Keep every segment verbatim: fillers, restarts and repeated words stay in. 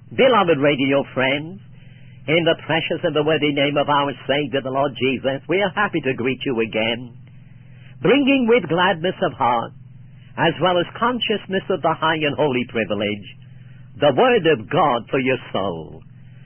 Beloved radio friends, in the precious and the worthy name of our Savior, the Lord Jesus, we are happy to greet you again, bringing with gladness of heart, as well as consciousness of the high and holy privilege, the Word of God for your soul.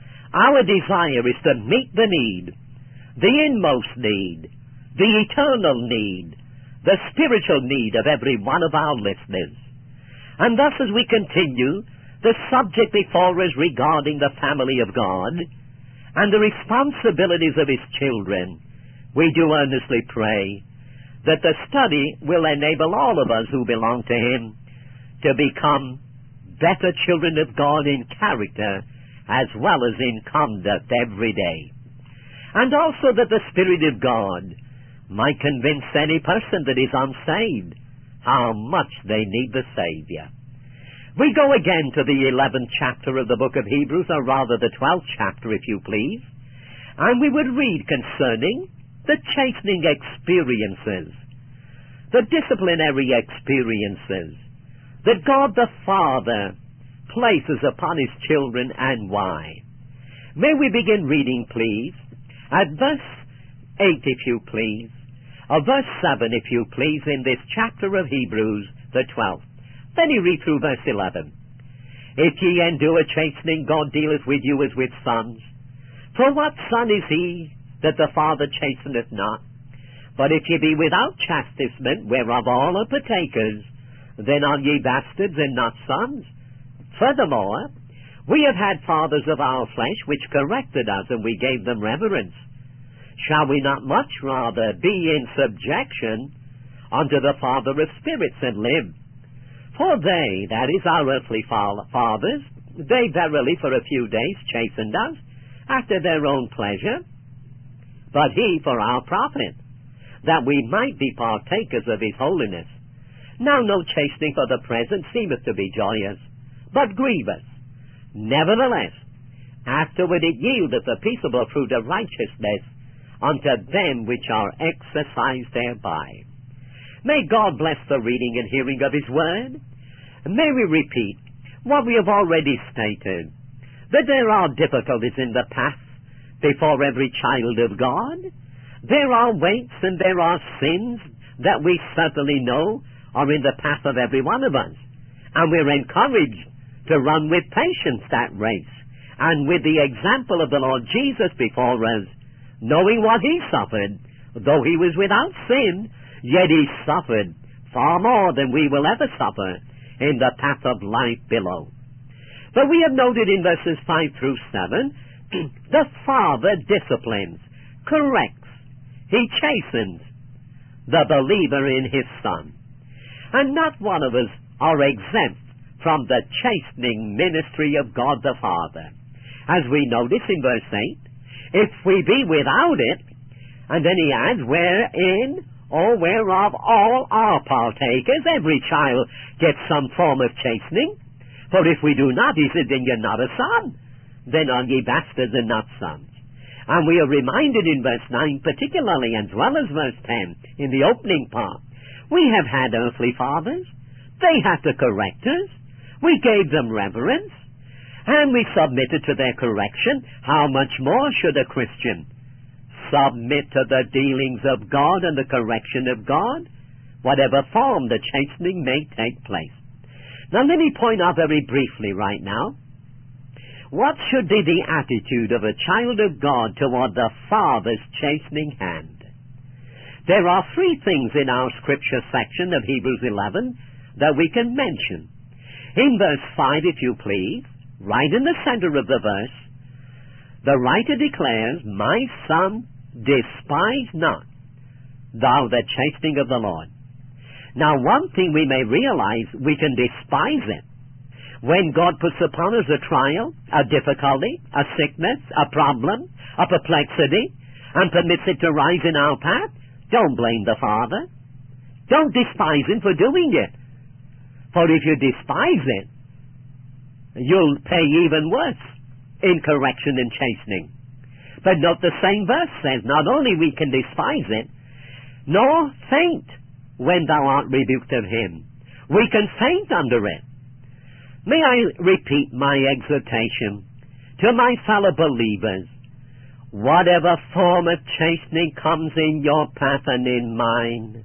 Our desire is to meet the need, the inmost need, the eternal need, the spiritual need of every one of our listeners. And thus, as we continue the subject before us regarding the family of God and the responsibilities of His children, we do earnestly pray that the study will enable all of us who belong to Him to become better children of God in character as well as in conduct every day. And also that the Spirit of God might convince any person that is unsaved how much they need the Savior. We go again to the eleventh chapter of the book of Hebrews, or rather the twelfth chapter, if you please, and we would read concerning the chastening experiences, the disciplinary experiences that God the Father places upon His children, and why. May we begin reading, please, at verse eight, if you please, or verse seven, if you please, in this chapter of Hebrews, the twelfth. Then you read through verse eleven. If ye endure chastening, God dealeth with you as with sons. For what son is he that the Father chasteneth not? But if ye be without chastisement, whereof all are partakers, then are ye bastards and not sons. Furthermore, we have had fathers of our flesh which corrected us, and we gave them reverence. Shall we not much rather be in subjection unto the Father of spirits and live? For they, that is our earthly fathers, they verily for a few days chastened us after their own pleasure, but He for our profit, that we might be partakers of His holiness. Now no chastening for the present seemeth to be joyous, but grievous. Nevertheless, afterward it yieldeth the peaceable fruit of righteousness unto them which are exercised thereby. May God bless the reading and hearing of His Word. May we repeat what we have already stated, that there are difficulties in the path before every child of God. There are weights and there are sins that we certainly know are in the path of every one of us. And we're encouraged to run with patience that race, and with the example of the Lord Jesus before us, knowing what He suffered, though He was without sin, yet He suffered far more than we will ever suffer in the path of life below. But we have noted in verses five through seven, the Father disciplines, corrects, He chastens the believer in His Son. And not one of us are exempt from the chastening ministry of God the Father. As we notice in verse eight, if we be without it, and then he adds, wherein or whereof all are partakers, every child gets some form of chastening. For if we do not, he said, then you're not a son. Then are ye bastards and not sons. And we are reminded in verse nine particularly, as well as verse ten, in the opening part, we have had earthly fathers. They had to correct us. We gave them reverence, and we submitted to their correction. How much more should a Christian submit to the dealings of God and the correction of God, whatever form the chastening may take place? Now let me point out very briefly right now, what should be the attitude of a child of God toward the Father's chastening hand? There are three things in our scripture section of Hebrews eleven that we can mention. In verse five, if you please, right in the center of the verse, the writer declares, my son, despise not thou the chastening of the Lord. Now one thing we may realize, we can despise it. When God puts upon us a trial, a difficulty, a sickness, a problem, a perplexity, and permits it to rise in our path, don't blame the Father. Don't despise Him for doing it. For if you despise it, you'll pay even worse in correction and chastening. But note the same verse says, not only we can despise it, nor faint when thou art rebuked of Him. We can faint under it. May I repeat my exhortation to my fellow believers. Whatever form of chastening comes in your path and in mine,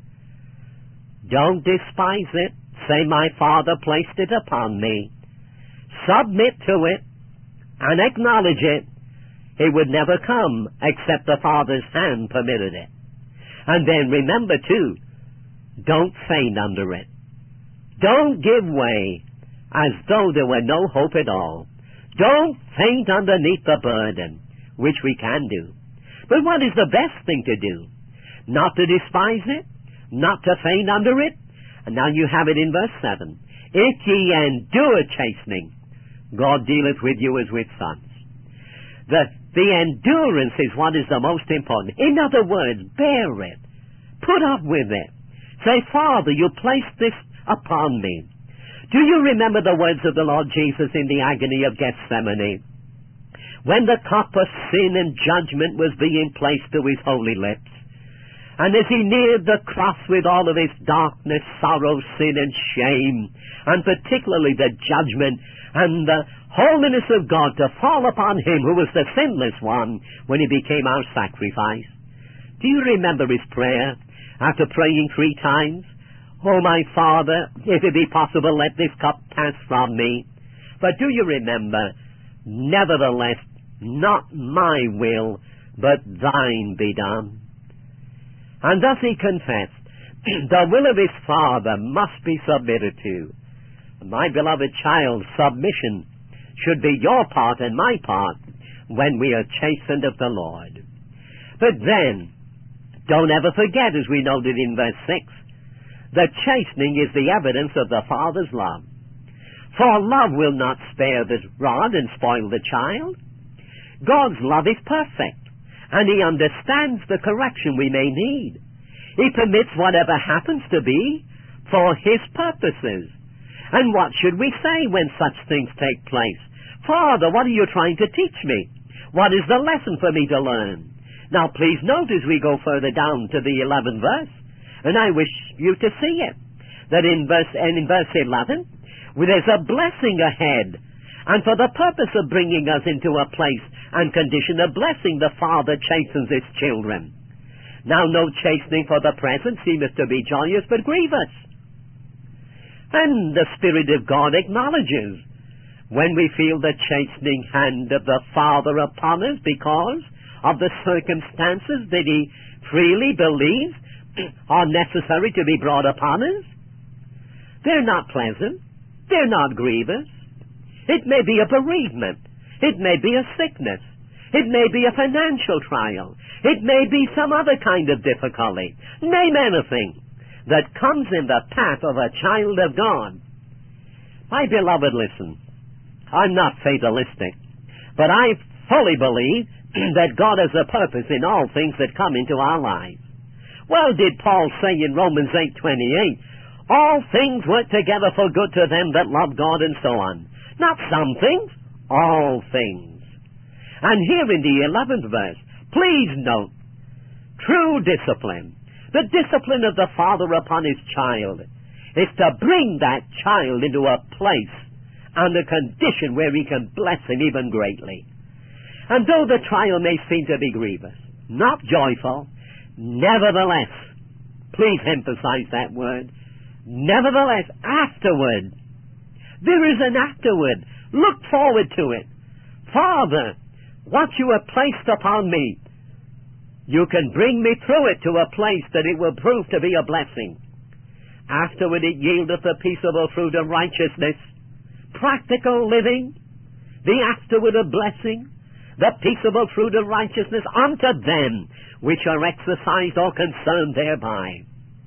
don't despise it. Say, my Father placed it upon me. Submit to it and acknowledge it. It would never come except the Father's hand permitted it. And then remember too, don't faint under it. Don't give way as though there were no hope at all. Don't faint underneath the burden, which we can do. But what is the best thing to do? Not to despise it, not to faint under it. And now you have it in verse seven. If ye endure chastening, God dealeth with you as with sons. The, the endurance is what is the most important. In other words, bear it. Put up with it. Say, Father, you placed this upon me. Do you remember the words of the Lord Jesus in the agony of Gethsemane? When the cup of sin and judgment was being placed to his holy lips, and as he neared the cross with all of his darkness, sorrow, sin, and shame, and particularly the judgment and the holiness of God to fall upon him who was the sinless one when he became our sacrifice. Do you remember his prayer after praying three times? Oh, my Father, if it be possible, let this cup pass from me. But do you remember, nevertheless, not my will, but thine be done. And thus he confessed, the will of his Father must be submitted to. My beloved child, submission should be your part and my part when we are chastened of the Lord. But then, don't ever forget, as we noted in verse six, that chastening is the evidence of the Father's love. For love will not spare the rod and spoil the child. God's love is perfect, and he understands the correction we may need. He permits whatever happens to be for his purposes. And what should we say when such things take place? Father, what are you trying to teach me? What is the lesson for me to learn? Now please note as we go further down to the eleventh verse, and I wish you to see it, that in verse, and in verse eleven, where there's a blessing ahead, and for the purpose of bringing us into a place and condition of blessing, the Father chastens his children. Now no chastening for the present seemeth to be joyous, but grievous. And the Spirit of God acknowledges when we feel the chastening hand of the Father upon us because of the circumstances that he freely believes are necessary to be brought upon us. They're not pleasant. They're not grievous. It may be a bereavement. It may be a sickness. It may be a financial trial. It may be some other kind of difficulty. Name anything that comes in the path of a child of God. My beloved, listen. I'm not fatalistic, but I fully believe that God has a purpose in all things that come into our lives. Well, did Paul say in Romans eight twenty-eight, all things work together for good to them that love God, and so on. Not some things, all things. And here in the eleventh verse, please note, true discipline, the discipline of the Father upon his child, is to bring that child into a place and a condition where he can bless him even greatly. And though the trial may seem to be grievous, not joyful, nevertheless, please emphasize that word, nevertheless, afterward, there is an afterward. Look forward to it. Father, what you have placed upon me, you can bring me through it to a place that it will prove to be a blessing. Afterward it yieldeth the peaceable fruit of righteousness, practical living, the afterward of blessing, the peaceable fruit of righteousness unto them which are exercised or concerned thereby.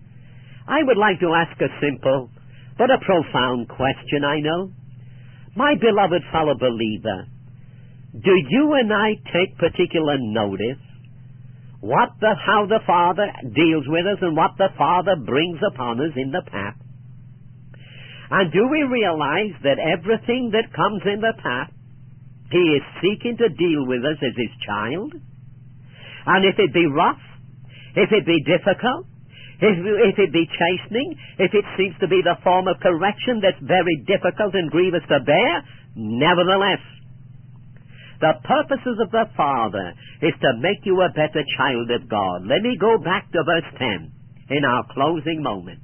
I would like to ask a simple but a profound question, I know. My beloved fellow believer, do you and I take particular notice what the, how the Father deals with us and what the Father brings upon us in the path? And do we realize that everything that comes in the path, he is seeking to deal with us as his child? And if it be rough, if it be difficult, If, if it be chastening, if it seems to be the form of correction that's very difficult and grievous to bear, nevertheless, the purposes of the Father is to make you a better child of God. Let me go back to verse ten in our closing moments.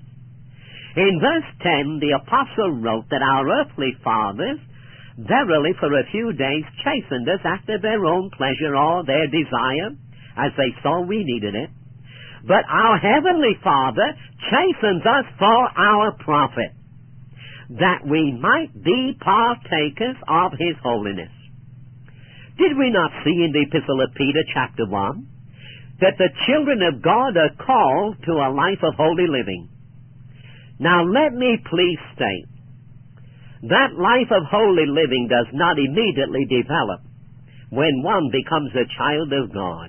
In verse ten, the apostle wrote that our earthly fathers verily for a few days chastened us after their own pleasure or their desire, as they saw we needed it. But our heavenly Father chastens us for our profit, that we might be partakers of His holiness. Did we not see in the Epistle of Peter, chapter one, that the children of God are called to a life of holy living? Now let me please state, that life of holy living does not immediately develop when one becomes a child of God.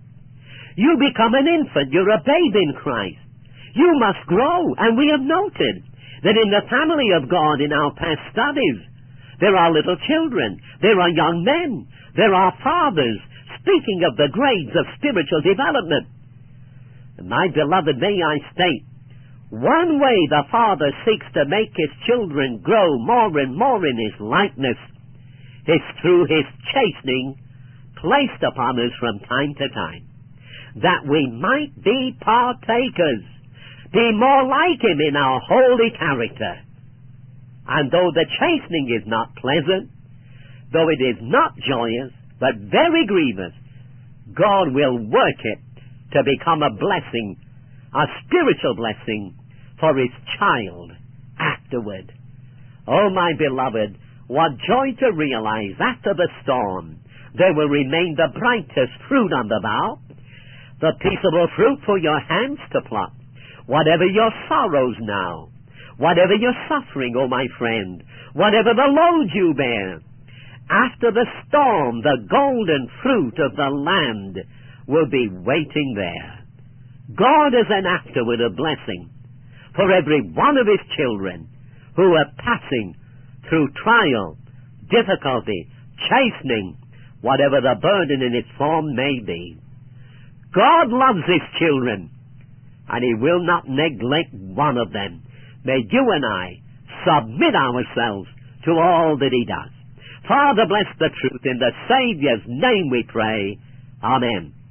You become an infant, you're a babe in Christ. You must grow, and we have noted that in the family of God in our past studies, there are little children, there are young men, there are fathers, speaking of the grades of spiritual development. My beloved, may I state, one way the Father seeks to make His children grow more and more in His likeness is through His chastening placed upon us from time to time, that we might be partakers, be more like Him in our holy character. And though the chastening is not pleasant, though it is not joyous, but very grievous, God will work it to become a blessing, a spiritual blessing for His child afterward. Oh, my beloved, what joy to realize after the storm there will remain the brightest fruit on the bough, the peaceable fruit for your hands to pluck. Whatever your sorrows now, whatever your suffering, oh my friend, whatever the load you bear, after the storm, the golden fruit of the land will be waiting there. God is an afterward a blessing for every one of His children who are passing through trial, difficulty, chastening, whatever the burden in its form may be. God loves His children, and He will not neglect one of them. May you and I submit ourselves to all that He does. Father, bless the truth. In the Savior's name we pray. Amen.